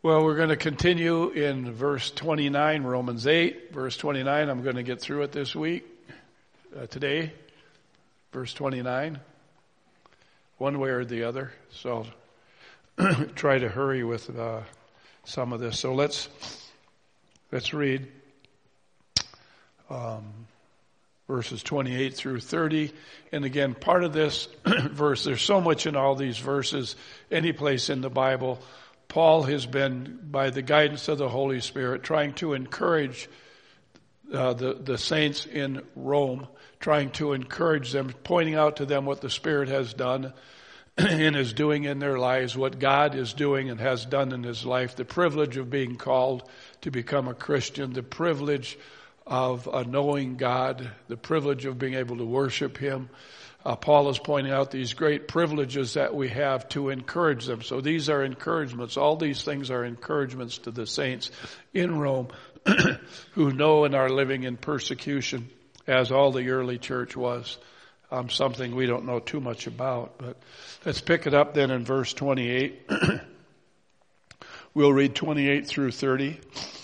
Well, we're going to continue in verse 29, Romans 8. Verse 29, I'm going to get through it this week, today. Verse 29, one way or the other. So try to hurry with some of this. So let's read verses 28 through 30. And again, part of this verse, there's so much in all these verses, any place in the Bible. Paul has been, by the guidance of the Holy Spirit, trying to encourage the saints in Rome, trying to encourage them, pointing out to them what the Spirit has done and is doing in their lives, what God is doing and has done in his life, the privilege of being called to become a Christian, the privilege of knowing God, the privilege of being able to worship him. Paul is pointing out these great privileges that we have to encourage them. So these are encouragements. All these things are encouragements to the saints in Rome who know and are living in persecution, as all the early church was. Something we don't know too much about. But let's pick it up then in verse 28. We'll read 28 through 30.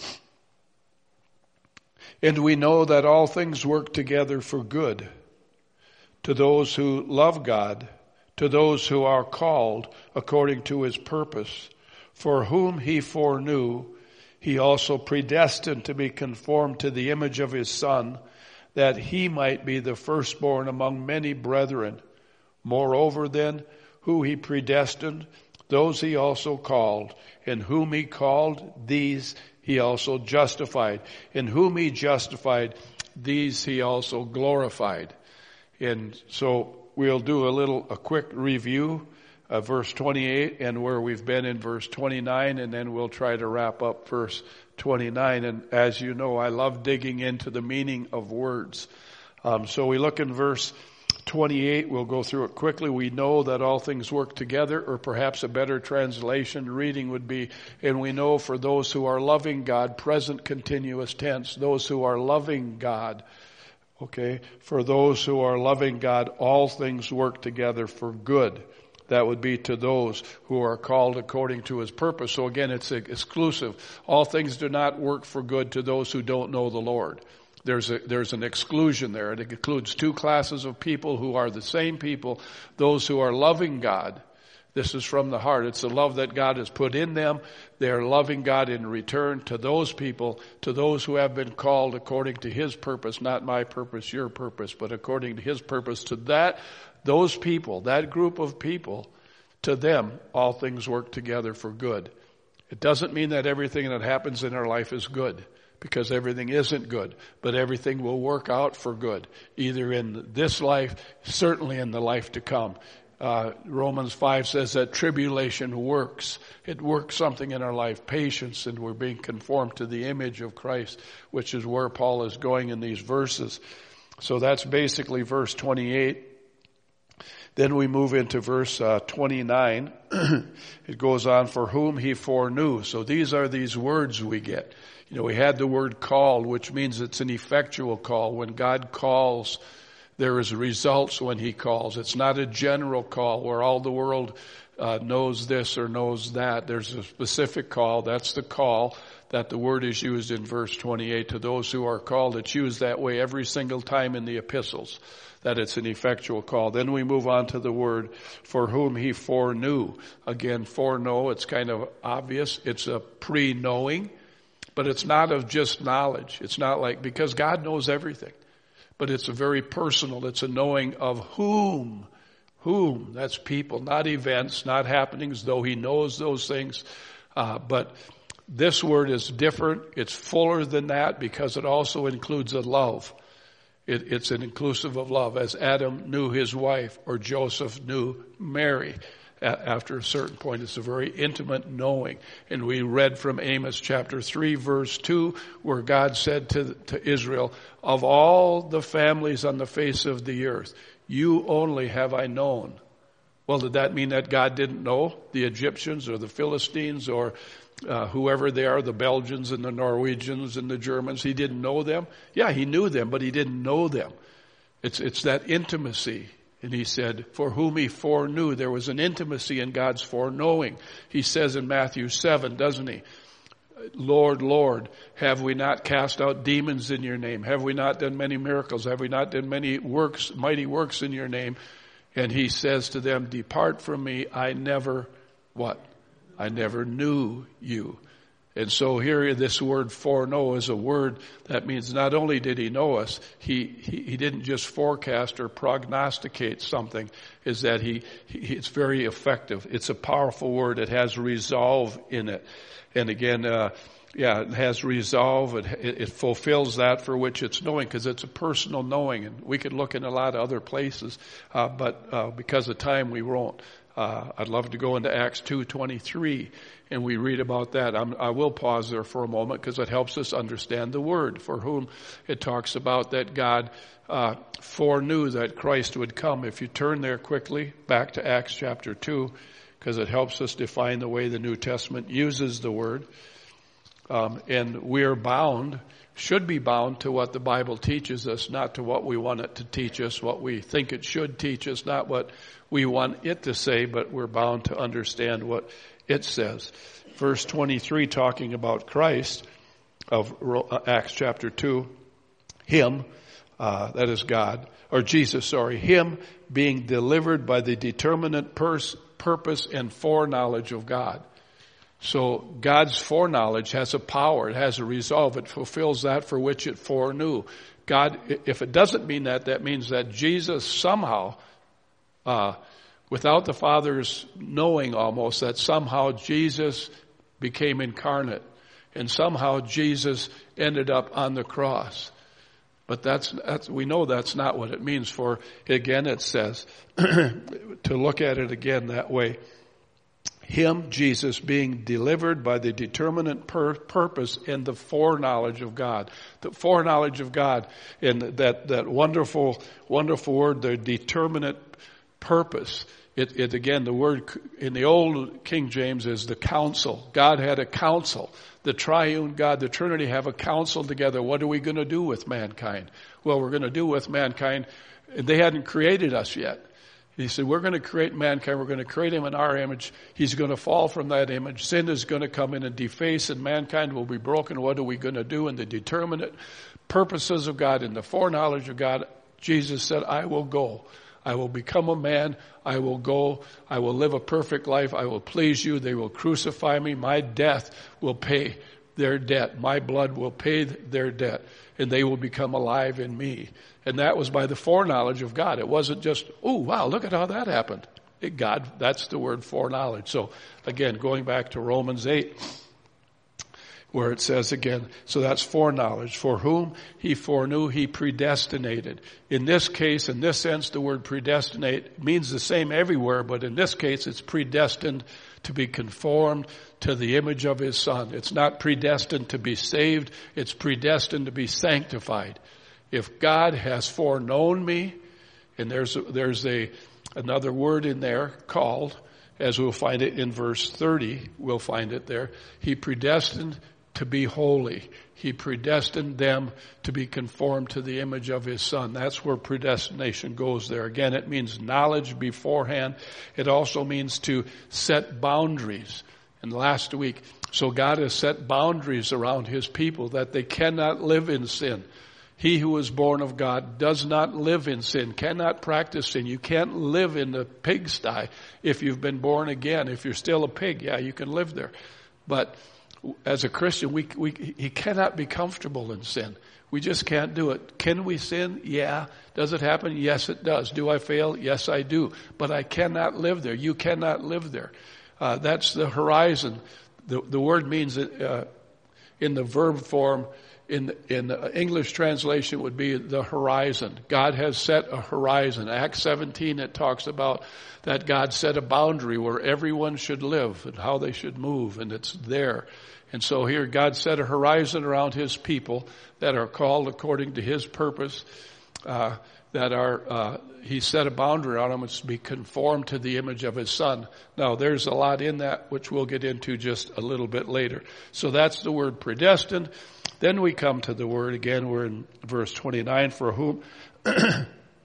And we know that all things work together for good, to those who love God, to those who are called according to his purpose. For whom he foreknew, he also predestined to be conformed to the image of his Son, that he might be the firstborn among many brethren. Moreover then, who he predestined, those he also called. And whom he called, these he also justified. And whom he justified, these he also glorified. And so we'll do a quick review of verse 28 and where we've been in verse 29, and then we'll try to wrap up verse 29. And as you know, I love digging into the meaning of words. So we look in verse 28. We'll go through it quickly. We know that all things work together, or perhaps a better translation reading would be, and we know for those who are loving God, present continuous tense, those who are loving God. Okay, for those who are loving God, all things work together for good. That would be to those who are called according to his purpose. So again, it's exclusive. All things do not work for good to those who don't know the Lord. There's an exclusion there. It includes two classes of people who are the same people, those who are loving God. This is from the heart. It's the love that God has put in them. They're loving God in return to those people, to those who have been called according to his purpose, not my purpose, your purpose, but according to his purpose. To those people, that group of people, to them, all things work together for good. It doesn't mean that everything that happens in our life is good, because everything isn't good, but everything will work out for good, either in this life, certainly in the life to come. Romans 5 says that tribulation works. It works something in our life, patience, and we're being conformed to the image of Christ, which is where Paul is going in these verses. So that's basically verse 28. Then we move into verse 29. It goes on, for whom he foreknew. So these are these words we get. You know, we had the word called, which means it's an effectual call. When God calls, there is results when he calls. It's not a general call where all the world knows this or knows that. There's a specific call. That's the call that the word is used in verse 28. To those who are called, it's used that way every single time in the epistles, that it's an effectual call. Then we move on to the word for whom he foreknew. Again, foreknow, it's kind of obvious. It's a pre-knowing, but it's not of just knowledge. It's not like, because God knows everything. But it's a very personal, it's a knowing of whom, that's people, not events, not happenings, though he knows those things. But this word is different, it's fuller than that, because it also includes a love. It's an inclusive of love, as Adam knew his wife, or Joseph knew Mary. After a certain point, it's a very intimate knowing. And we read from Amos chapter 3, verse 2, where God said to Israel, of all the families on the face of the earth, you only have I known. Well, did that mean that God didn't know the Egyptians or the Philistines or whoever they are, the Belgians and the Norwegians and the Germans? He didn't know them? Yeah, he knew them, but he didn't know them. It's that intimacy. And he said, for whom he foreknew. There was an intimacy in God's foreknowing. He says in Matthew 7, doesn't he? Lord, Lord, have we not cast out demons in your name? Have we not done many miracles? Have we not done many works, mighty works in your name? And he says to them, depart from me, I never, what? I never knew you. And so here this word foreknow is a word that means not only did he know us, he didn't just forecast or prognosticate something, is that it's very effective. It's a powerful word. It has resolve in it. And again, it has resolve. It fulfills that for which it's knowing, because it's a personal knowing. And we could look in a lot of other places, but because of time we won't. I'd love to go into Acts 2:23, and we read about that. I will pause there for a moment because it helps us understand the word, for whom it talks about that God foreknew that Christ would come. If you turn there quickly, back to Acts chapter 2, because it helps us define the way the New Testament uses the word. And we're bound, should be bound to what the Bible teaches us, not to what we want it to teach us, what we think it should teach us, not what we want it to say, but we're bound to understand what it says. Verse 23, talking about Christ of Acts chapter 2, him, that is God, or Jesus, him being delivered by the determinate purpose and foreknowledge of God. So God's foreknowledge has a power. It has a resolve. It fulfills that for which it foreknew. God, if it doesn't mean that, that means that Jesus somehow, without the Father's knowing almost, that somehow Jesus became incarnate. And somehow Jesus ended up on the cross. But that's we know that's not what it means. For again, it says, to look at it again that way, him, Jesus, being delivered by the determinate purpose and the foreknowledge of God. The foreknowledge of God, and that wonderful word, the determinate purpose. It again, the word in the old King James is the counsel. God had a counsel. The triune God, the Trinity have a counsel together. What are we going to do with mankind? Well, we're going to do with mankind, they hadn't created us yet. He said, we're going to create mankind. We're going to create him in our image. He's going to fall from that image. Sin is going to come in and deface, and mankind will be broken. What are we going to do? In the determinate purposes of God, in the foreknowledge of God, Jesus said, I will go. I will become a man. I will go. I will live a perfect life. I will please you. They will crucify me. My death will pay their debt. My blood will pay their debt. And they will become alive in me. And that was by the foreknowledge of God. It wasn't just, oh, wow, look at how that happened. God, that's the word foreknowledge. So again, going back to Romans 8, where it says again, so that's foreknowledge. For whom he foreknew, he predestinated. In this case, in this sense, the word predestinate means the same everywhere, but in this case, it's predestined to be conformed to the image of his Son. It's not predestined to be saved. It's predestined to be sanctified. If God has foreknown me, and there's another word in there called, as we'll find it in verse 30, we'll find it there. He predestined to be holy. He predestined them to be conformed to the image of his Son. That's where predestination goes there. Again, it means knowledge beforehand. It also means to set boundaries. And last week, so God has set boundaries around his people that they cannot live in sin. He who is born of God does not live in sin, cannot practice sin. You can't live in the pigsty if you've been born again. If you're still a pig, yeah, you can live there. But as a Christian, he cannot be comfortable in sin. We just can't do it. Can we sin? Yeah. Does it happen? Yes, it does. Do I fail? Yes, I do. But I cannot live there. You cannot live there. That's the horizon. The word means in the verb form, in the English translation would be the horizon. God has set a horizon. Acts 17, it talks about that God set a boundary where everyone should live and how they should move, and it's there. And so here God set a horizon around his people that are called according to his purpose, he set a boundary around them to be conformed to the image of his Son. Now there's a lot in that which we'll get into just a little bit later. So that's the word predestined. Then we come to the word again, we're in verse 29, for whom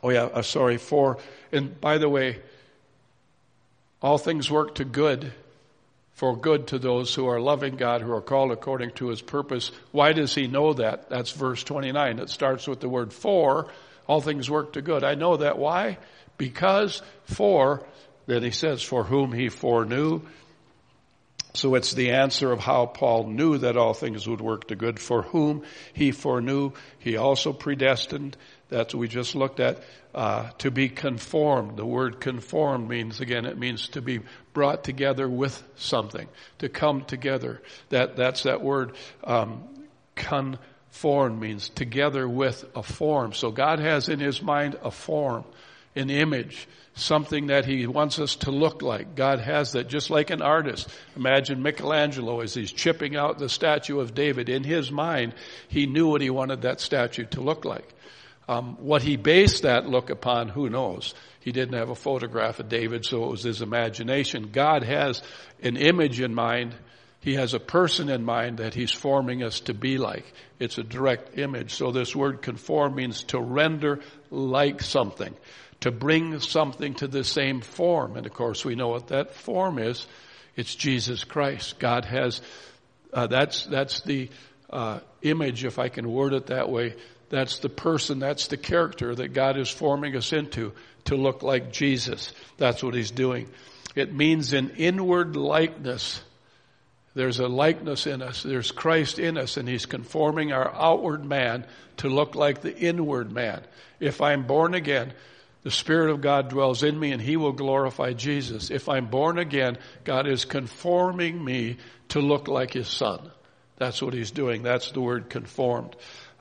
For, and by the way, all things work for good to those who are loving God, who are called according to his purpose. Why does he know that? That's verse 29. It starts with the word for. All things work to good. I know that. Why? Because then he says, for whom he foreknew. So it's the answer of how Paul knew that all things would work to good. For whom he foreknew, he also predestined. That's what we just looked at. To be conformed. The word conformed means, again, it means to be brought together with something. To come together. That's that word, conformed means together with a form. So God has in his mind a form, an image, something that he wants us to look like. God has that, just like an artist. Imagine Michelangelo as he's chipping out the statue of David. In his mind, he knew what he wanted that statue to look like. What he based that look upon, who knows? He didn't have a photograph of David, so it was his imagination. God has an image in mind. He has a person in mind that he's forming us to be like. It's a direct image. So this word conform means to render like something, to bring something to the same form. And of course we know what that form is. It's Jesus Christ. God has, that's the image, if I can word it that way. That's the person, that's the character that God is forming us into, to look like Jesus. That's what he's doing. It means an inward likeness. There's a likeness in us. There's Christ in us, and he's conforming our outward man to look like the inward man. If I'm born again, the Spirit of God dwells in me, and he will glorify Jesus. If I'm born again, God is conforming me to look like his Son. That's what he's doing. That's the word conformed.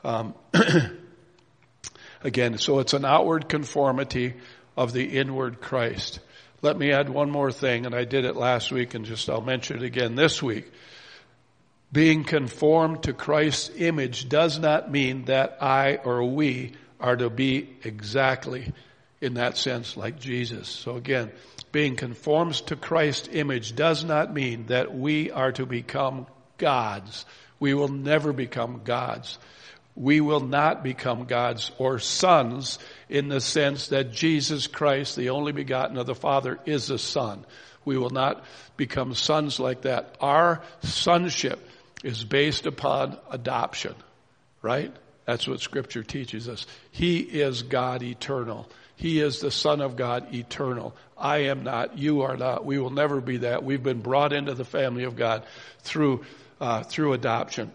Again, so it's an outward conformity of the inward Christ. Let me add one more thing, and I did it last week, and I'll mention it again this week. Being conformed to Christ's image does not mean that I or we are to be exactly, in that sense, like Jesus. So again, being conformed to Christ's image does not mean that we are to become gods. We will never become gods. We will not become gods or sons in the sense that Jesus Christ, the only begotten of the Father, is a son. We will not become sons like that. Our sonship is based upon adoption, right? That's what Scripture teaches us. He is God eternal. He is the Son of God eternal. I am not. You are not. We will never be that. We've been brought into the family of God through adoption.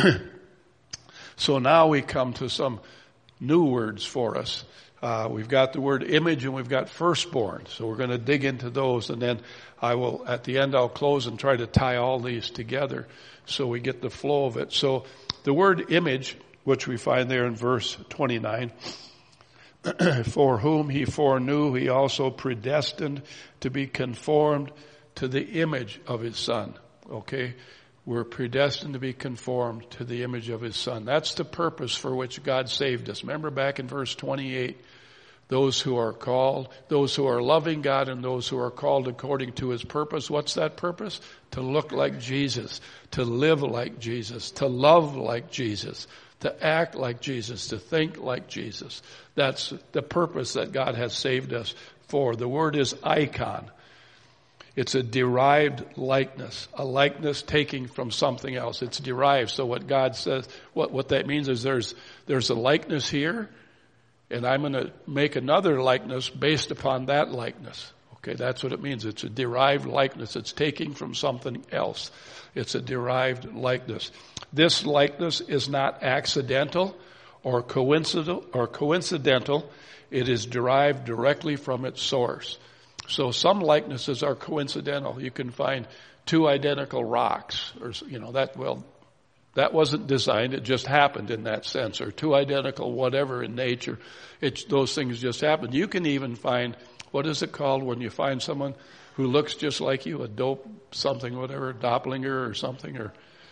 So now we come to some new words for us. We've got the word image and we've got firstborn. So we're going to dig into those, and then at the end I'll close and try to tie all these together so we get the flow of it. So the word image, which we find there in verse 29, for whom he foreknew, he also predestined to be conformed to the image of his Son. Okay? We're predestined to be conformed to the image of his Son. That's the purpose for which God saved us. Remember back in verse 28, those who are called, those who are loving God, and those who are called according to his purpose. What's that purpose? To look like Jesus, to live like Jesus, to love like Jesus, to act like Jesus, to think like Jesus. That's the purpose that God has saved us for. The word is icon. It's a derived likeness, a likeness taking from something else. It's derived. So what God says, what that means is there's a likeness here, and I'm going to make another likeness based upon that likeness. Okay, that's what it means. It's a derived likeness. It's taking from something else. It's a derived likeness. This likeness is not accidental or coincidental. It is derived directly from its source. So some likenesses are coincidental. You can find two identical rocks, or that wasn't designed. It just happened in that sense, or two identical whatever in nature. Those things just happen. You can even find, what is it called when you find someone who looks just like you, a doppelganger or something,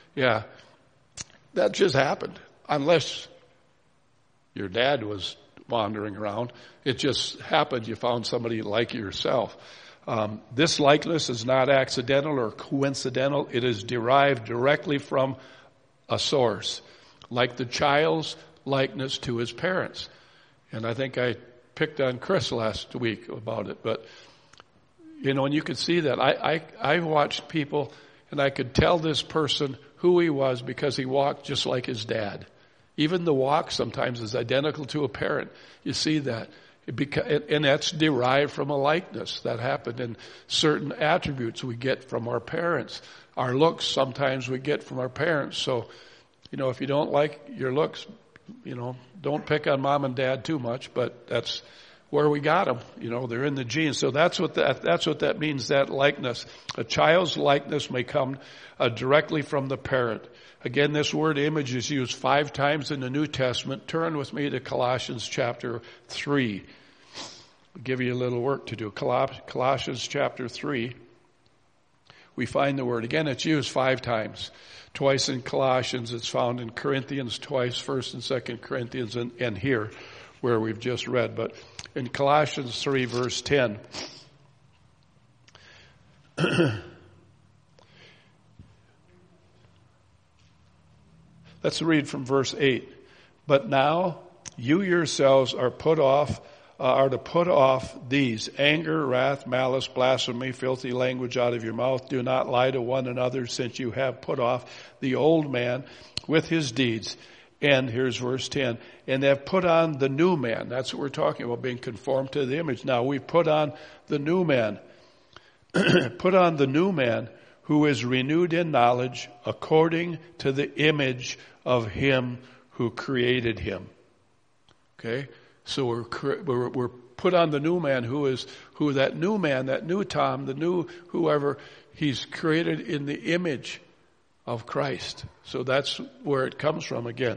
that just happened. Unless your dad was wandering around. It just happened you found somebody like yourself. This likeness is not accidental or coincidental. It is derived directly from a source, like the child's likeness to his parents. And I think I picked on Chris last week about it, but and you could see that. I watched people, and I could tell this person who he was because he walked just like his dad. Even the walk sometimes is identical to a parent. You see that. And that's derived from a likeness that happened in certain attributes we get from our parents. Our looks sometimes we get from our parents. So, if you don't like your looks, don't pick on mom and dad too much, but that's where we got them. They're in the genes. So that's what that means, that likeness. A child's likeness may come directly from the parent. Again, this word image is used 5 times in the New Testament. Turn with me to Colossians chapter 3. I'll give you a little work to do. Colossians chapter 3. We find the word. Again, it's used 5 times. Twice in Colossians. It's found in Corinthians twice, 1st and 2nd Corinthians, and here where we've just read. But in Colossians 3, verse 10, let's read from verse 8. But now you yourselves are to put off these: anger, wrath, malice, blasphemy, filthy language out of your mouth. Do not lie to one another, since you have put off the old man with his deeds. And here's verse 10. And have put on the new man. That's what we're talking about, being conformed to the image. Now we put on the new man. Put on the new man, who is renewed in knowledge according to the image of him who created him. Okay? So we're put on the new man, that new man, that new Tom, the new whoever, he's created in the image of Christ. So that's where it comes from again.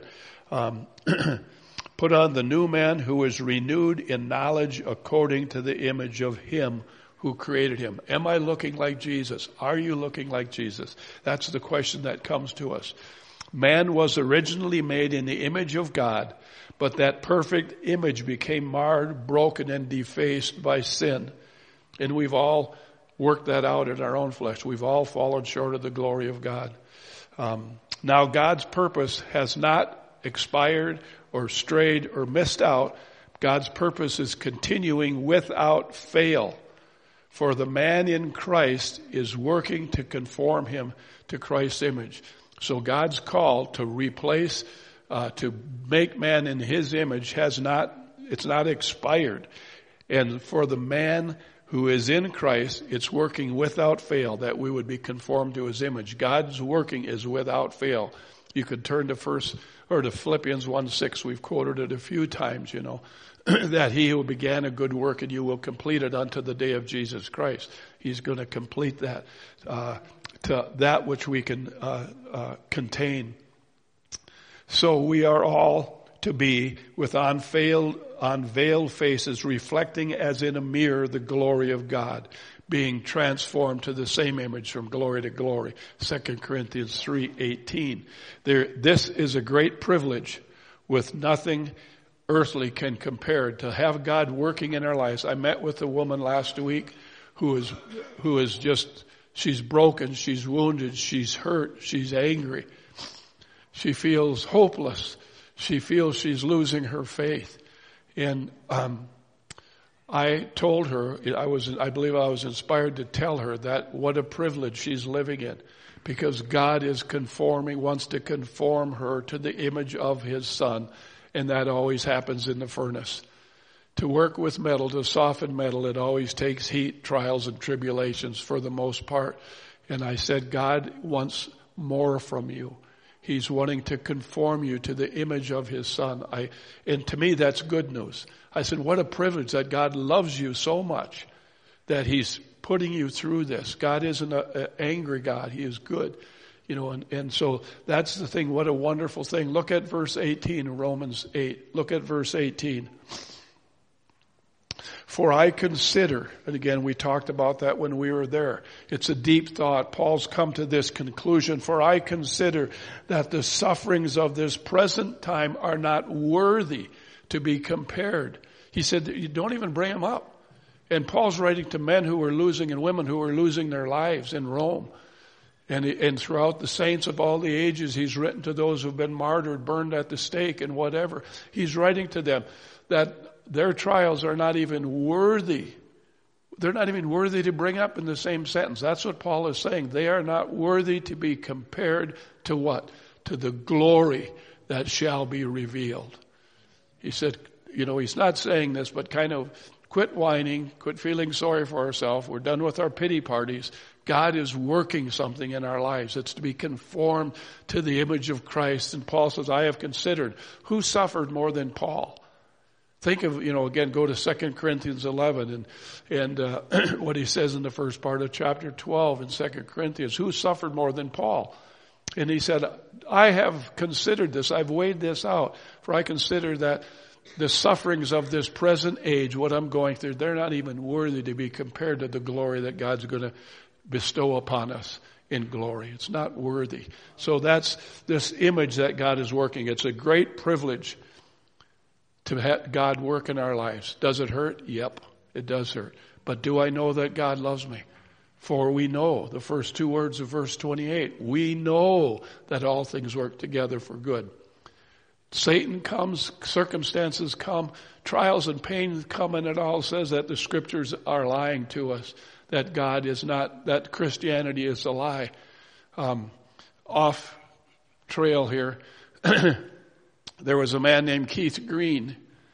Put on the new man, who is renewed in knowledge according to the image of him who created him. Am I looking like Jesus? Are you looking like Jesus? That's the question that comes to us. Man was originally made in the image of God, but that perfect image became marred, broken, and defaced by sin. And we've all worked that out in our own flesh. We've all fallen short of the glory of God. Now God's purpose has not expired or strayed or missed out. God's purpose is continuing without fail. For the man in Christ is working to conform him to Christ's image. So God's call to replace, to make man in his image it's not expired. And for the man who is in Christ, it's working without fail that we would be conformed to his image. God's working is without fail. You could turn to Philippians 1:6. We've quoted it a few times, that he who began a good work in you will complete it unto the day of Jesus Christ. He's going to complete that, to that which we can contain. So we are all to be with unveiled faces, reflecting as in a mirror the glory of God, being transformed to the same image from glory to glory. 2 Corinthians 3:18. This is a great privilege with nothing earthly can compare to have God working in our lives. I met with a woman last week who is just, she's broken, she's wounded, she's hurt, she's angry. She feels hopeless. She feels she's losing her faith. And I told her, I believe I was inspired to tell her that what a privilege she's living in, because God is wants to conform her to the image of his Son, and that always happens in the furnace. To work with metal, to soften metal, it always takes heat, trials, and tribulations for the most part. And I said, God wants more from you. He's wanting to conform you to the image of his Son. And to me, that's good news. I said, what a privilege that God loves you so much that he's putting you through this. God isn't an angry God. He is good. And so that's the thing. What a wonderful thing. Look at verse 18, Romans 8. Look at verse 18. For I consider, and again, we talked about that when we were there. It's a deep thought. Paul's come to this conclusion. For I consider that the sufferings of this present time are not worthy to be compared. He said, you don't even bring them up. And Paul's writing to men who were losing and women who were losing their lives in Rome. And throughout the saints of all the ages, he's written to those who've been martyred, burned at the stake, and whatever. He's writing to them that their trials are not even worthy. They're not even worthy to bring up in the same sentence. That's what Paul is saying. They are not worthy to be compared to what? To the glory that shall be revealed. He said, he's not saying this, but kind of quit whining, quit feeling sorry for ourselves. We're done with our pity parties. God is working something in our lives. It's to be conformed to the image of Christ. And Paul says, I have considered who suffered more than Paul. Think of, again, go to 2 Corinthians 11 and what he says in the first part of chapter 12 in 2 Corinthians. Who suffered more than Paul? And he said, I have considered this. I've weighed this out. For I consider that the sufferings of this present age, what I'm going through, they're not even worthy to be compared to the glory that God's going to bestow upon us in glory. It's not worthy. So that's this image that God is working. It's a great privilege to have God work in our lives. Does it hurt? Yep, it does hurt. But do I know that God loves me? For we know, the first two words of verse 28, we know that all things work together for good. Satan comes, circumstances come, trials and pain come, and it all says that the scriptures are lying to us, that God is not, that Christianity is a lie. Off trail here. There was a man named Keith Green.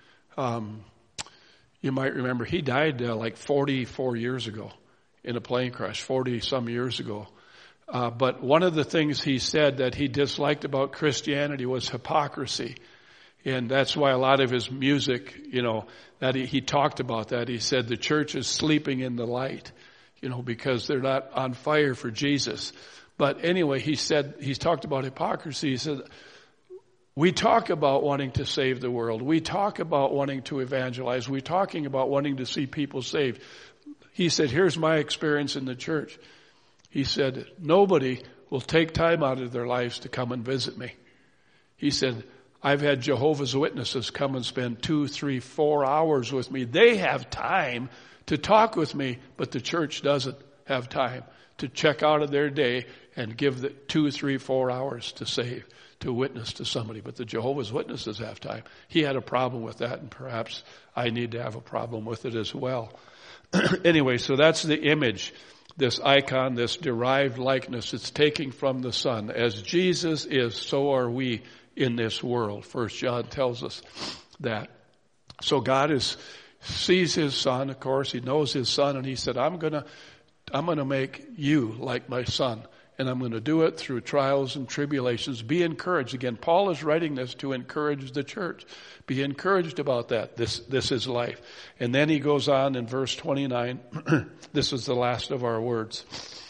You might remember he died like 44 years ago in a plane crash, 40 some years ago. But one of the things he said that he disliked about Christianity was hypocrisy. And that's why a lot of his music, that he talked about that. He said the church is sleeping in the light, because they're not on fire for Jesus. But anyway, he talked about hypocrisy. He said, we talk about wanting to save the world. We talk about wanting to evangelize. We're talking about wanting to see people saved. He said, here's my experience in the church. He said, nobody will take time out of their lives to come and visit me. He said, I've had Jehovah's Witnesses come and spend 2, 3, 4 hours with me. They have time to talk with me, but the church doesn't have time to check out of their day and give the 2, 3, 4 hours to witness to somebody. But the Jehovah's Witnesses have time. He had a problem with that, and perhaps I need to have a problem with it as well. Anyway, so that's the image, this icon, this derived likeness. It's taking from the Son. As Jesus is, so are we in this world. 1 John tells us that. So God sees his Son, of course. He knows his Son, and he said, I'm going to make you like my Son. And I'm going to do it through trials and tribulations. Be encouraged. Again, Paul is writing this to encourage the church. Be encouraged about that. This is life. And then he goes on in verse 29. This is the last of our words.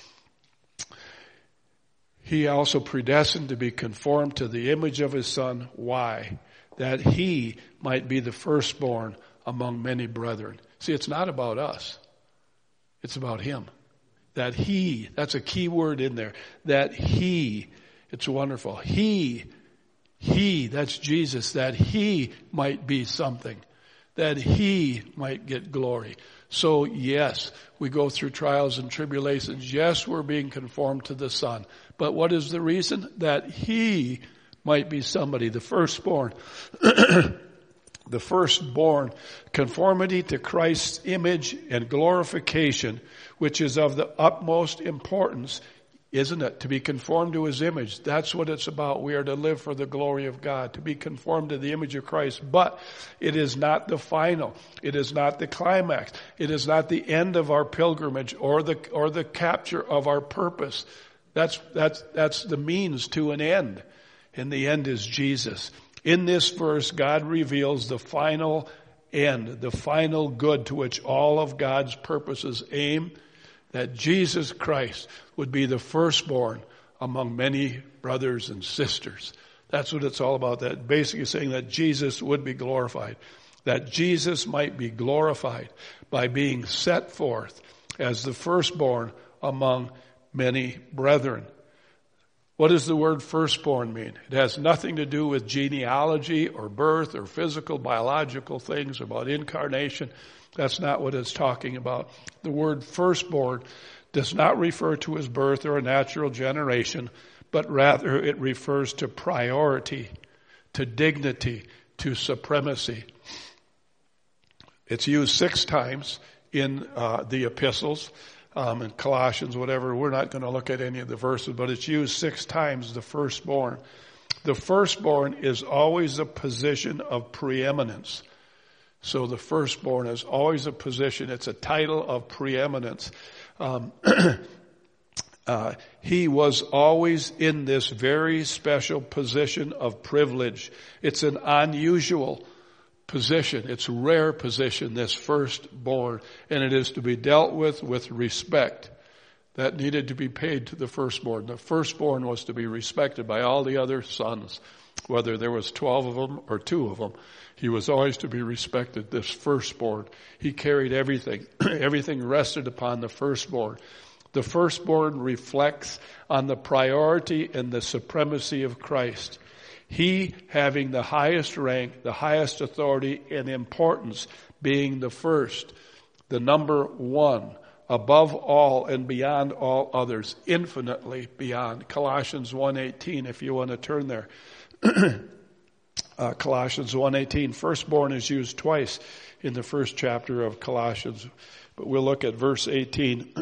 He also predestined to be conformed to the image of his Son. Why? That he might be the firstborn among many brethren. See, it's not about us. It's about him. That he, that's a key word in there. That he, it's wonderful. He, that's Jesus, that he might be something. That he might get glory. So yes, we go through trials and tribulations. Yes, we're being conformed to the Son. But what is the reason? That he might be somebody, the firstborn. The firstborn, conformity to Christ's image and glorification, which is of the utmost importance, isn't it? To be conformed to his image. That's what it's about. We are to live for the glory of God, to be conformed to the image of Christ. But it is not the final. It is not the climax. It is not the end of our pilgrimage or the capture of our purpose. That's the means to an end. And the end is Jesus. In this verse, God reveals the final end, the final good to which all of God's purposes aim, that Jesus Christ would be the firstborn among many brothers and sisters. That's what it's all about. That basically saying that Jesus would be glorified, that Jesus might be glorified by being set forth as the firstborn among many brethren. What does the word firstborn mean? It has nothing to do with genealogy or birth or physical, biological things about incarnation. That's not what it's talking about. The word firstborn does not refer to his birth or a natural generation, but rather it refers to priority, to dignity, to supremacy. It's used 6 times in the epistles, in Colossians, whatever. We're not going to look at any of the verses, but it's used 6 times, the firstborn. The firstborn is always a position of preeminence. So the firstborn is always a position. It's a title of preeminence. He was always in this very special position of privilege. It's an unusual position. It's a rare position, this firstborn, and it is to be dealt with respect. That needed to be paid to the firstborn. The firstborn was to be respected by all the other sons, whether there was 12 of them or 2 of them. He was always to be respected, this firstborn. He carried everything. Everything rested upon the firstborn. The firstborn reflects on the priority and the supremacy of Christ. He, having the highest rank, the highest authority and importance, being the first, the number 1, above all and beyond all others, infinitely beyond. Colossians 1:18, if you want to turn there. Colossians 1:18, firstborn is used twice in the first chapter of Colossians, but we'll look at verse 18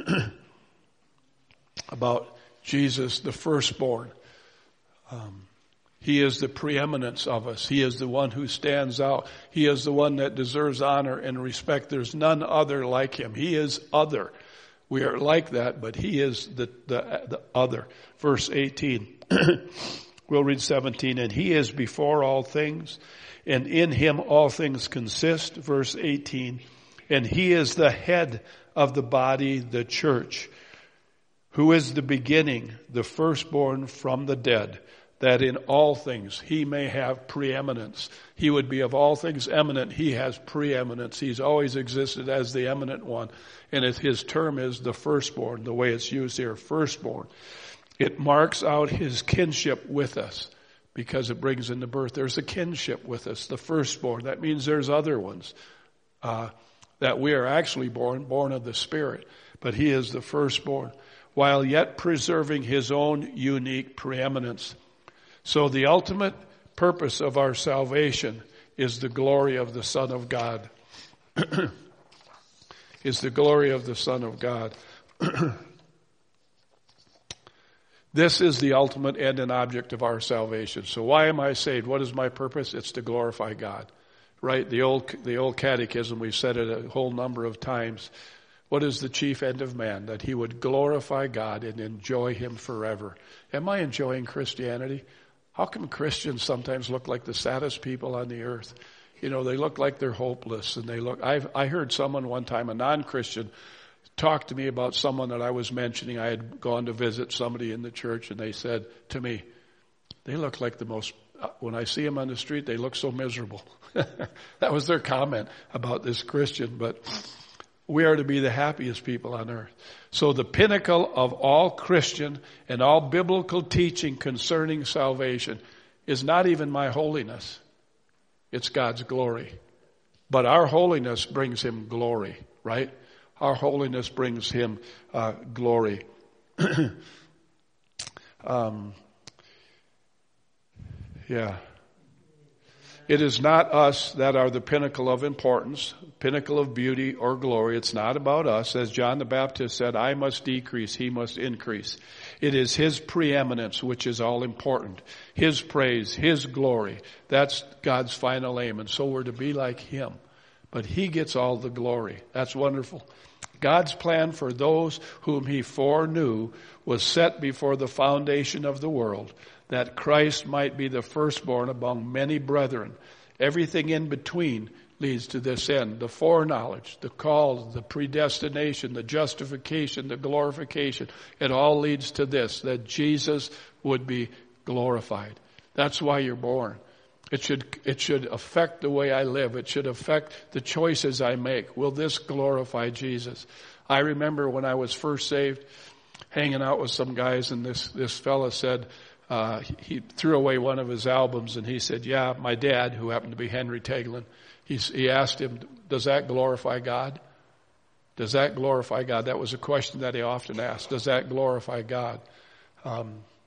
about Jesus, the firstborn. He is the preeminence of us. He is the one who stands out. He is the one that deserves honor and respect. There's none other like him. He is other. We are like that, but he is the other. Verse 18. We'll read 17. And he is before all things, and in him all things consist. Verse 18. And he is the head of the body, the church, who is the beginning, the firstborn from the dead, that in all things he may have preeminence. He would be of all things eminent. He has preeminence. He's always existed as the eminent one. And his term is the firstborn, the way it's used here, firstborn. It marks out his kinship with us because it brings into birth. There's a kinship with us, the firstborn. That means there's other ones that we are actually born of the Spirit. But he is the firstborn, while yet preserving his own unique preeminence. So the ultimate purpose of our salvation is the glory of the Son of God. Is the glory of the Son of God. This is the ultimate end and object of our salvation. So why am I saved? What is my purpose? It's to glorify God. Right? The old catechism, we've said it a whole number of times. What is the chief end of man? That he would glorify God and enjoy him forever. Am I enjoying Christianity? How come Christians sometimes look like the saddest people on the earth? You know, they look like they're hopeless, and I heard someone one time, a non-Christian, talk to me about someone that I was mentioning. I had gone to visit somebody in the church, and they said to me, they look like when I see them on the street, they look so miserable. That was their comment about this Christian, but we are to be the happiest people on earth. So the pinnacle of all Christian and all biblical teaching concerning salvation is not even my holiness. It's God's glory. But our holiness brings him glory, right? Our holiness brings him glory. Yeah. It is not us that are the pinnacle of importance, pinnacle of beauty or glory. It's not about us. As John the Baptist said, I must decrease, he must increase. It is his preeminence which is all important. His praise, his glory. That's God's final aim. And so we're to be like him. But he gets all the glory. That's wonderful. God's plan for those whom he foreknew was set before the foundation of the world, that Christ might be the firstborn among many brethren. Everything in between leads to this end. The foreknowledge, the call, the predestination, the justification, the glorification. It all leads to this, that Jesus would be glorified. That's why you're born. It should affect the way I live. It should affect the choices I make. Will this glorify Jesus? I remember when I was first saved, hanging out with some guys, and this fella said, he threw away one of his albums, and he said, yeah, my dad, who happened to be Henry Tegelin, he asked him, does that glorify God? Does that glorify God? That was a question that he often asked. Does that glorify God?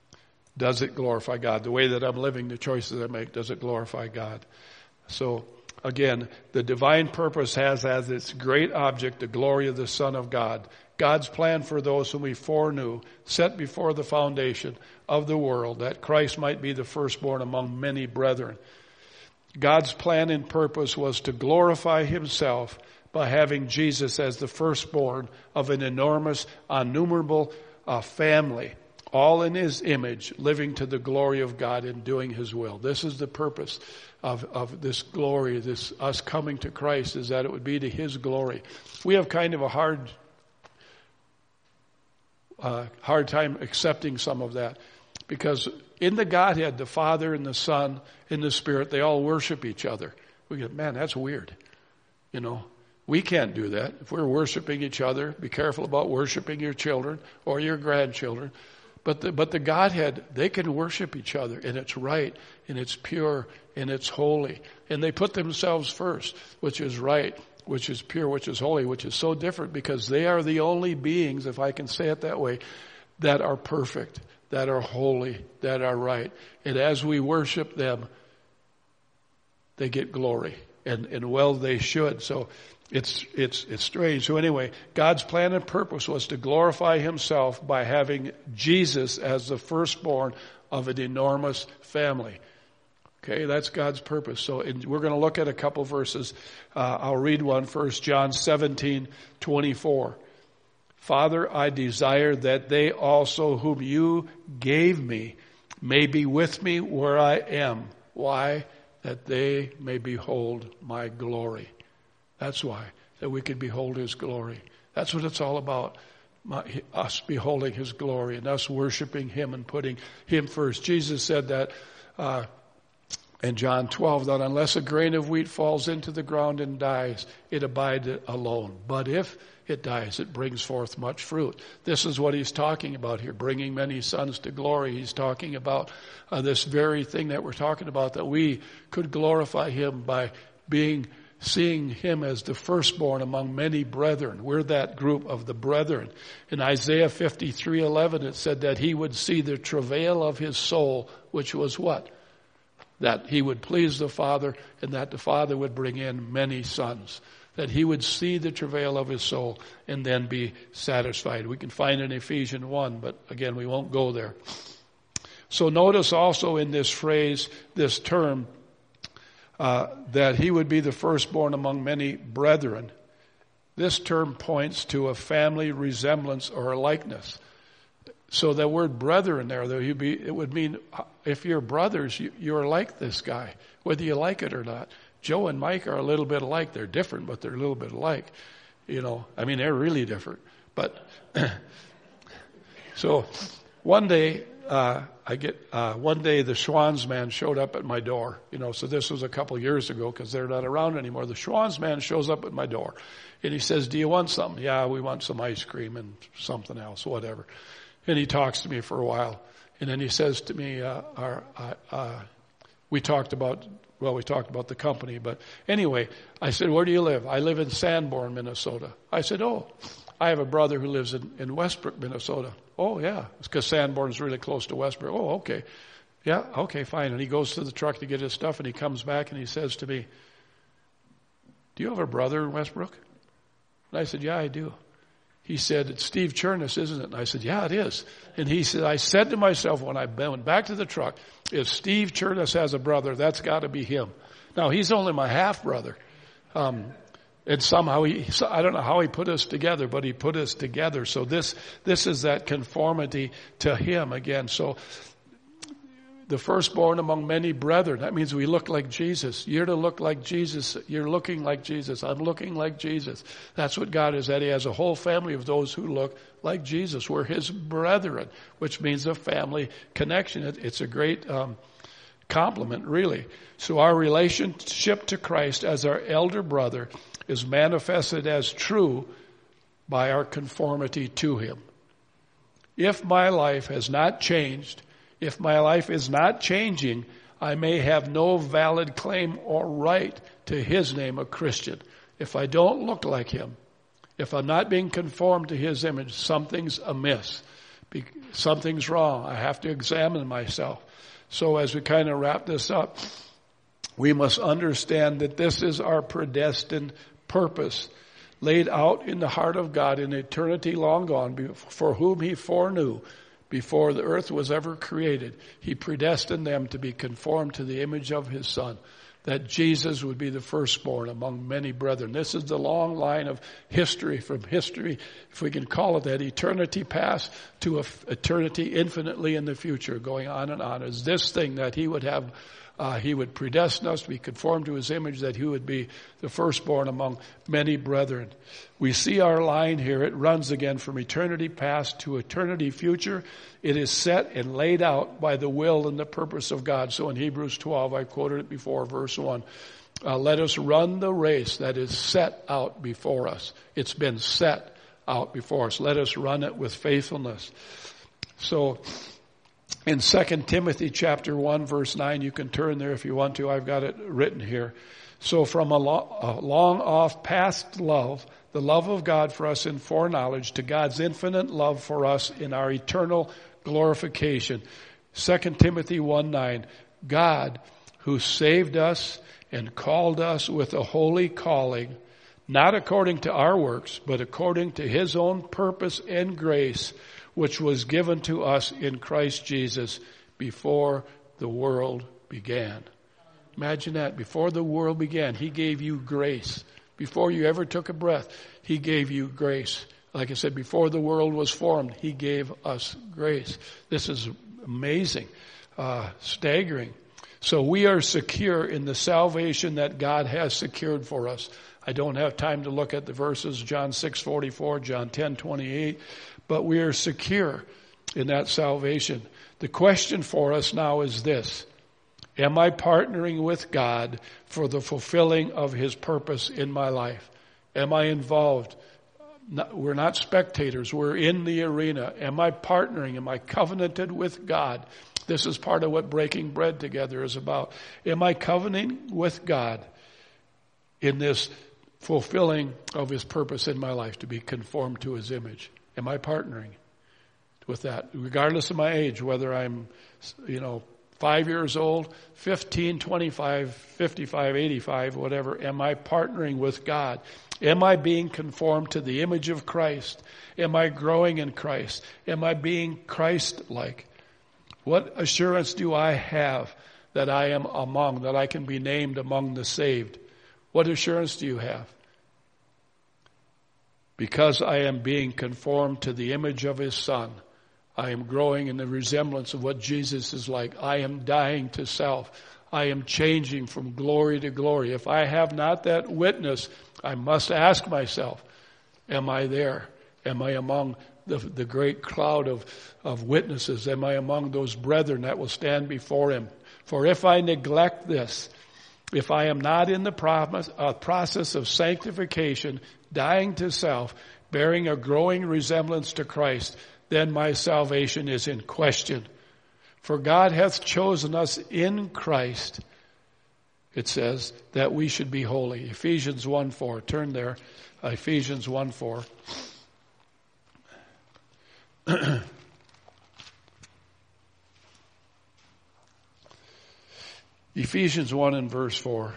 Does it glorify God? The way that I'm living, the choices I make, does it glorify God? So again, the divine purpose has as its great object the glory of the Son of God. God's plan for those whom he foreknew, set before the foundation of the world, that Christ might be the firstborn among many brethren. God's plan and purpose was to glorify himself by having Jesus as the firstborn of an enormous, innumerable family, all in his image, living to the glory of God and doing his will. This is the purpose of this glory, this us coming to Christ, is that it would be to his glory. We have kind of a hard time accepting some of that, because in the Godhead, the Father and the Son and the Spirit, they all worship each other. We go, man, that's weird. You know, we can't do that. If we're worshiping each other, be careful about worshiping your children or your grandchildren. But the Godhead, they can worship each other, and it's right, and it's pure, and it's holy. And they put themselves first, which is right, which is pure, which is holy, which is so different, because they are the only beings, if I can say it that way, that are perfect, that are holy, that are right. And as we worship them, they get glory. And well, they should. So it's strange. So anyway, God's plan and purpose was to glorify himself by having Jesus as the firstborn of an enormous family. Okay, that's God's purpose. So we're going to look at a couple verses. I'll read one first, John 17:24. Father, I desire that they also whom you gave me may be with me where I am. Why? That they may behold my glory. That's why, that we could behold his glory. That's what it's all about, us beholding his glory and us worshiping him and putting him first. Jesus said that in John 12, that unless a grain of wheat falls into the ground and dies, it abides alone. But if it dies, it brings forth much fruit. This is what he's talking about here, bringing many sons to glory. He's talking about this very thing that we're talking about, that we could glorify him by seeing him as the firstborn among many brethren. We're that group of the brethren. In Isaiah 53:11, it said that he would see the travail of his soul, which was what? That he would please the Father, and that the Father would bring in many sons. That he would see the travail of his soul and then be satisfied. We can find in Ephesians 1, but again, we won't go there. So notice also in this phrase, this term, that he would be the firstborn among many brethren. This term points to a family resemblance or a likeness. So the word brethren there, it would mean if you're brothers, you're like this guy, whether you like it or not. Joe and Mike are a little bit alike. They're different, but they're a little bit alike. You know, I mean, they're really different. But so one day, one day the Schwan's man showed up at my door. You know, so this was a couple years ago because they're not around anymore. The Schwan's man shows up at my door, and he says, "Do you want something?" "Yeah, we want some ice cream and something else, whatever." And he talks to me for a while, and then he says to me, we talked about the company, but anyway, I said, "Where do you live?" "I live in Sanborn, Minnesota." I said, "Oh, I have a brother who lives in Westbrook, Minnesota." "Oh, yeah, it's because Sanborn is really close to Westbrook." "Oh, okay. Yeah, okay, fine." And he goes to the truck to get his stuff, and he comes back and he says to me, "Do you have a brother in Westbrook?" And I said, "Yeah, I do." He said, "It's Steve Chernus, isn't it?" And I said, "Yeah, it is." And he said, "I said to myself when I went back to the truck, if Steve Chernus has a brother, that's got to be him." Now, he's only my half-brother. And somehow I don't know how he put us together, but he put us together. So this is that conformity to him again. So the firstborn among many brethren, that means we look like Jesus. You're to look like Jesus. You're looking like Jesus. I'm looking like Jesus. That's what God is, that he has a whole family of those who look like Jesus. We're his brethren, which means a family connection. It's a great compliment, really. So our relationship to Christ as our elder brother is manifested as true by our conformity to him. If my life has not changed, if my life is not changing, I may have no valid claim or right to his name, a Christian. If I don't look like him, if I'm not being conformed to his image, something's amiss. Something's wrong. I have to examine myself. So as we kind of wrap this up, we must understand that this is our predestined purpose, laid out in the heart of God in eternity long gone, for whom he foreknew before the earth was ever created. He predestined them to be conformed to the image of his Son, that Jesus would be the firstborn among many brethren. This is the long line of history, from history, if we can call it that, eternity past to eternity infinitely in the future, going on and on. Is this thing that he would have, he would predestine us to be conformed to his image, that he would be the firstborn among many brethren. We see our line here. It runs again from eternity past to eternity future. It is set and laid out by the will and the purpose of God. So in Hebrews 12, I quoted it before, verse 1. Let us run the race that is set out before us. It's been set out before us. Let us run it with faithfulness. So in 2 Timothy chapter 1, verse 9, you can turn there if you want to. I've got it written here. So from a long off past love, the love of God for us in foreknowledge, to God's infinite love for us in our eternal glorification. 2 Timothy 1:9, God, who saved us and called us with a holy calling, not according to our works, but according to his own purpose and grace, which was given to us in Christ Jesus before the world began. Imagine that. Before the world began, he gave you grace. Before you ever took a breath, he gave you grace. Like I said, before the world was formed, he gave us grace. This is amazing, staggering. So we are secure in the salvation that God has secured for us. I don't have time to look at the verses, John 6:44, John 10:28, but we are secure in that salvation. The question for us now is this: am I partnering with God for the fulfilling of his purpose in my life? Am I involved? We're not spectators. We're in the arena. Am I partnering? Am I covenanted with God? This is part of what breaking bread together is about. Am I covenanting with God in this fulfilling of his purpose in my life, to be conformed to his image? Am I partnering with that? Regardless of my age, whether I'm, 5 years old, 15, 25, 55, 85, whatever, am I partnering with God? Am I being conformed to the image of Christ? Am I growing in Christ? Am I being Christ-like? What assurance do I have that I am that I can be named among the saved? What assurance do you have? Because I am being conformed to the image of his Son, I am growing in the resemblance of what Jesus is like. I am dying to self. I am changing from glory to glory. If I have not that witness, I must ask myself, am I there? Am I among the great cloud of witnesses? Am I among those brethren that will stand before him? For if I neglect this, if I am not in the process of sanctification, dying to self, bearing a growing resemblance to Christ, then my salvation is in question. For God hath chosen us in Christ, it says, that we should be holy. Ephesians 1:4. Turn there. Ephesians 1:4. Ephesians 1 and verse 4.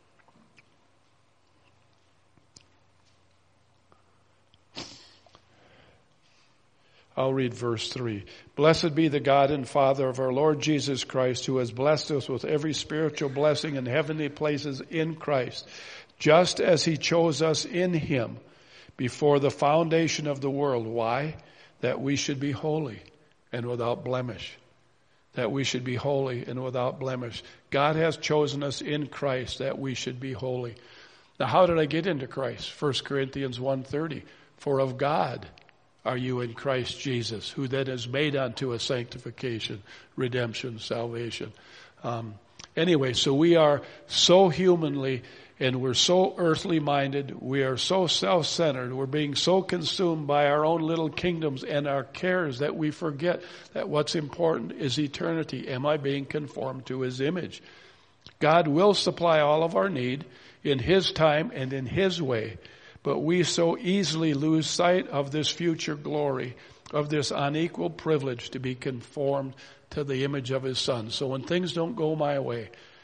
I'll read verse 3. Blessed be the God and Father of our Lord Jesus Christ, who has blessed us with every spiritual blessing in heavenly places in Christ, just as he chose us in him before the foundation of the world. Why? That we should be holy and without blemish. That we should be holy and without blemish. God has chosen us in Christ that we should be holy. Now, how did I get into Christ? 1 Corinthians 1:30. For of God are you in Christ Jesus, who then is made unto us sanctification, redemption, salvation. Anyway, so we are so humanly and we're so earthly minded. We are so self-centered. We're being so consumed by our own little kingdoms and our cares that we forget that what's important is eternity. Am I being conformed to his image? God will supply all of our need in his time and in his way. But we so easily lose sight of this future glory, of this unequal privilege to be conformed to the image of his Son. So when things don't go my way,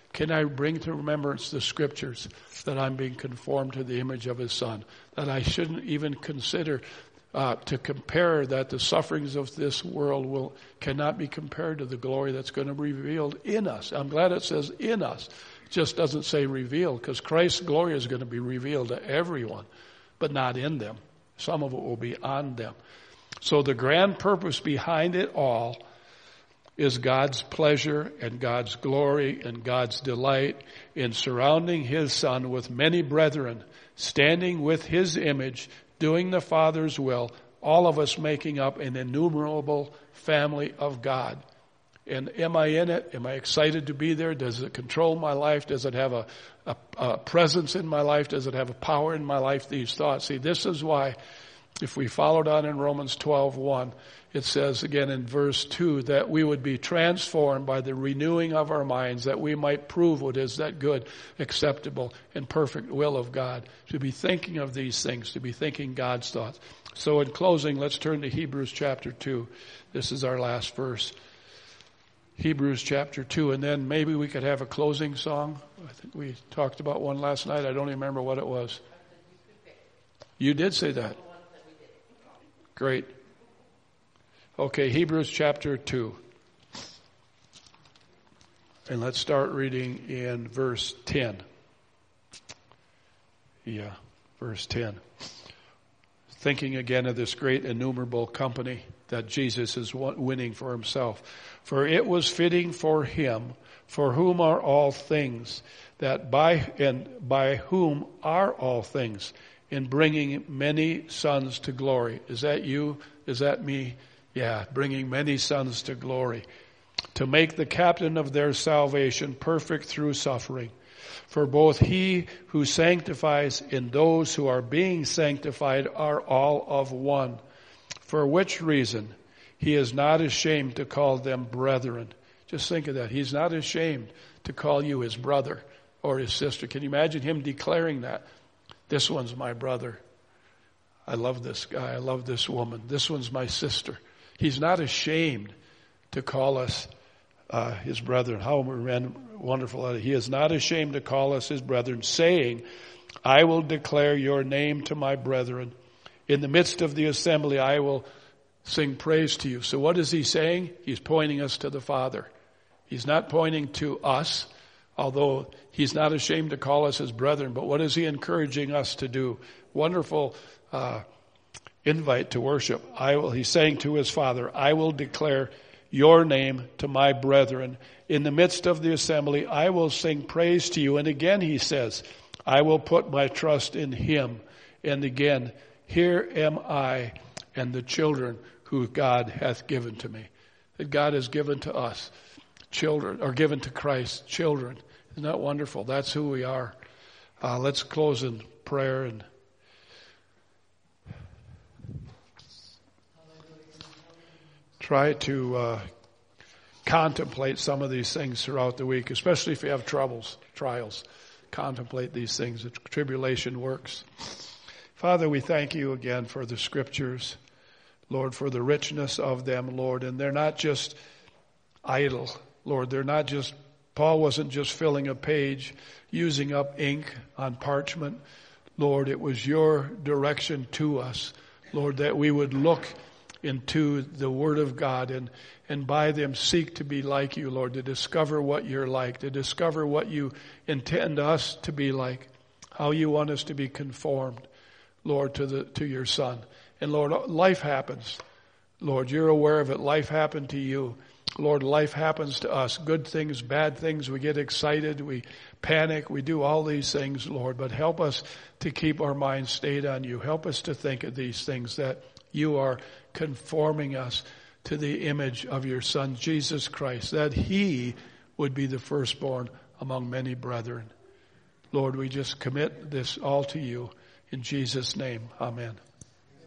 Can I bring to remembrance the scriptures that I'm being conformed to the image of his Son? That I shouldn't even consider to compare that the sufferings of this world cannot be compared to the glory that's going to be revealed in us. I'm glad it says in us. It just doesn't say revealed, because Christ's glory is going to be revealed to everyone, but not in them. Some of it will be on them. So the grand purpose behind it all is God's pleasure and God's glory and God's delight in surrounding his Son with many brethren, standing with his image, doing the Father's will, all of us making up an innumerable family of God. And am I in it? Am I excited to be there? Does it control my life? Does it have a presence in my life? Does it have a power in my life? These thoughts. See, this is why, if we followed on in Romans 12:1, it says again in verse 2 that we would be transformed by the renewing of our minds, that we might prove what is that good, acceptable, and perfect will of God. To be thinking of these things, to be thinking God's thoughts. So in closing, let's turn to Hebrews chapter 2. This is our last verse. Hebrews chapter 2, and then maybe we could have a closing song. I think we talked about one last night. I don't even remember what it was. You did say that. Great. Okay, Hebrews chapter 2. And let's start reading in verse 10. Yeah, verse 10. Thinking again of this great innumerable company that Jesus is winning for himself. For it was fitting for him, for whom are all things, that by whom are all things, in bringing many sons to glory. Is that you? Is that me? Yeah, bringing many sons to glory. To make the captain of their salvation perfect through suffering. For both he who sanctifies and those who are being sanctified are all of one. For which reason he is not ashamed to call them brethren. Just think of that. He's not ashamed to call you his brother or his sister. Can you imagine him declaring that? This one's my brother. I love this guy. I love this woman. This one's my sister. He's not ashamed to call us his brethren. How wonderful. He is not ashamed to call us his brethren, saying, I will declare your name to my brethren. In the midst of the assembly, I will sing praise to you. So what is he saying? He's pointing us to the Father. He's not pointing to us, although he's not ashamed to call us his brethren. But what is he encouraging us to do? Wonderful invite to worship. He's saying to his Father, I will declare your name to my brethren. In the midst of the assembly, I will sing praise to you. And again he says, I will put my trust in him. And again, here am I and the children who God hath given to me. That God has given to us children, or given to Christ children. Isn't that wonderful? That's who we are. Let's close in prayer and try to contemplate some of these things throughout the week, especially if you have trials. Contemplate these things. The tribulation works. Father, we thank you again for the scriptures, Lord, for the richness of them, Lord. And they're not just idle, Lord. They're not just, Paul wasn't just filling a page, using up ink on parchment. Lord, it was your direction to us, Lord, that we would look into the Word of God and by them seek to be like you, Lord, to discover what you're like, to discover what you intend us to be like, how you want us to be conformed, Lord, to your Son. And Lord, life happens. Lord, you're aware of it. Life happened to you. Lord, life happens to us. Good things, bad things. We get excited. We panic. We do all these things, Lord. But help us to keep our minds stayed on you. Help us to think of these things, that you are conforming us to the image of your Son, Jesus Christ, that he would be the firstborn among many brethren. Lord, we just commit this all to you. In Jesus' name, amen.